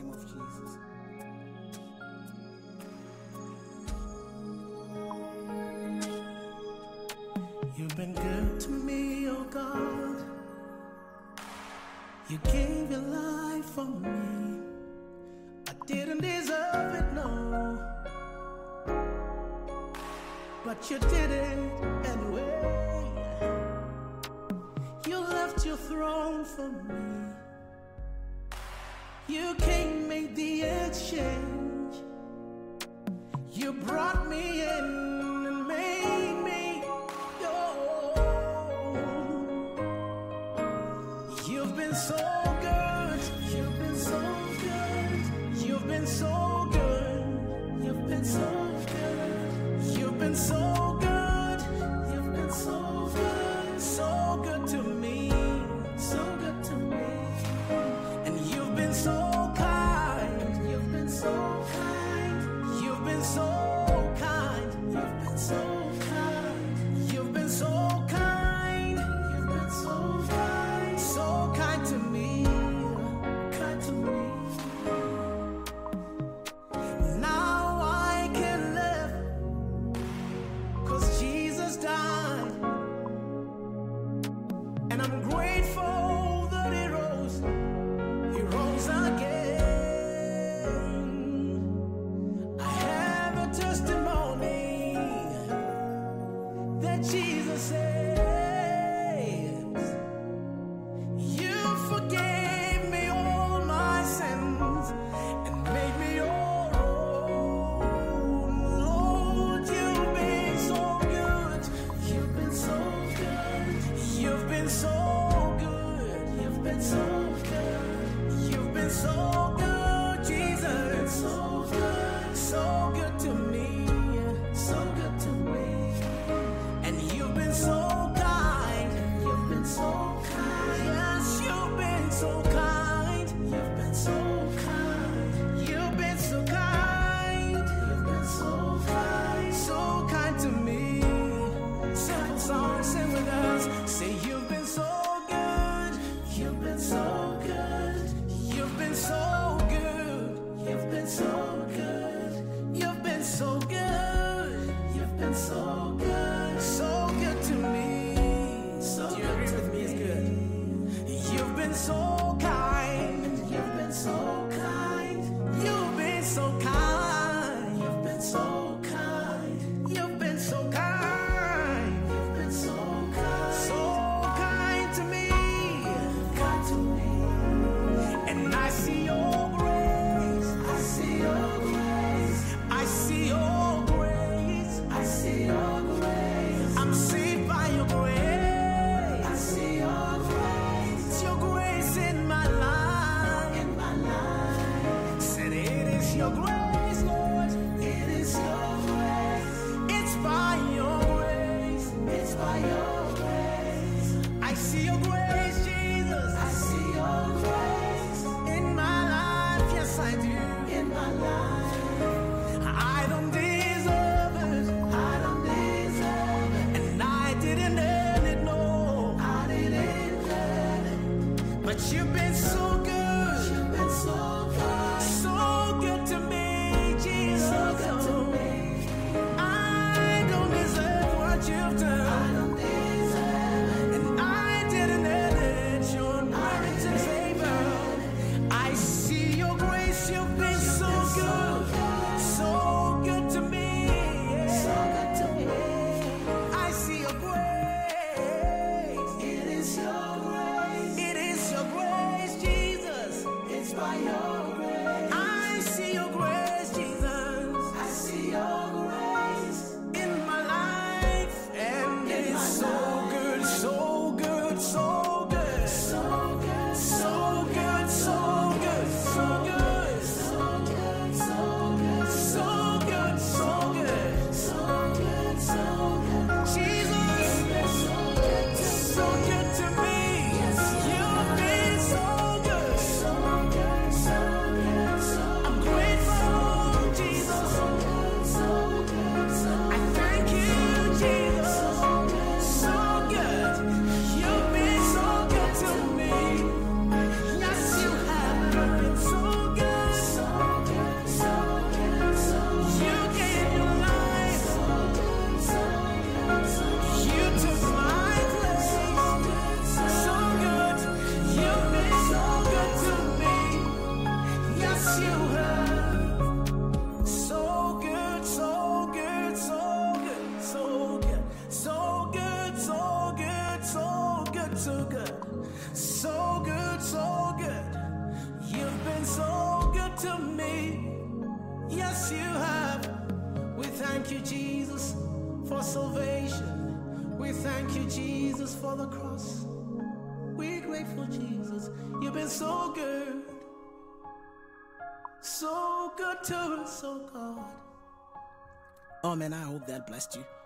name of Jesus. You've been good to me, oh God. You gave your life for me. I didn't deserve it, no, but you did it anyway. You left your throne for me. You came, made the exchange. You brought me in and made me your own. You've been so good. You've been so good. You've been so good. You've been so good. You've been so good. You've been so good. So good to me. So good to me. And you've been so kind. You've been so kind. You've been so kind. You've been so kind. You've been so kind. You've been so kind. So kind to me. Kind to me. Now I can live 'cause Jesus died. And I'm grateful that He rose. He rose again. I have a testimony that Jesus saves. You forgave me all my sins and made me your own. Lord, you've been so good. You've been so good. You've been so good. You've been so good. You've been so good, Jesus. So good. So good to me. So good to me. And you've been so kind. You've been so kind. Yes, you've been so kind. You've been so kind. You've been so kind. You've been so kind. So kind to me. Simple song, sing with us. Say you've been so good. You've been so good. You've been so good. You've been so good. You've been so good. You've been so good. So good to me. So do you agree with me? It's good. You've been so kind. You've been so kind. You've been so kind. You've been so kind. You've been so kind. You've been so kind. So kind to me. Kind to me. And I see your grace. I see your grace. I see your grace. I see your grace. I'm saved by your grace. I see your grace. It's your grace in my life. In my life. Said it is your grace, Lord. It is your grace. It's by your grace. It's by your grace. I see your grace, Jesus. I see your grace in my life. Yes, I do. In my life. I don't deserve it. I don't deserve it. And I didn't earn it, no. I didn't earn it. But you've been so good. You've been so good. So good to me, Jesus. So good to me. I don't deserve what you've done. I don't deserve it. And I didn't earn it. Your merit and favor. I see your grace. You've been so good. So good to me. So good to me. I see your grace. It is your grace. It is your grace, Jesus. It's by your grace. I see your grace, Jesus. I see your grace in my life. And it's so good, so good, so good. So good, so good, so good, so good. So good, so good, so good, so good. So good, so good. Jesus, so good to me. You've been so good. So good, so good. too good. So good, so good. You've been so good to me. Yes, you have. We thank you, Jesus, for salvation. We thank you, Jesus, for the cross. We're grateful, Jesus. You've been so good. So good to us, oh God. Oh man, I hope that blessed you.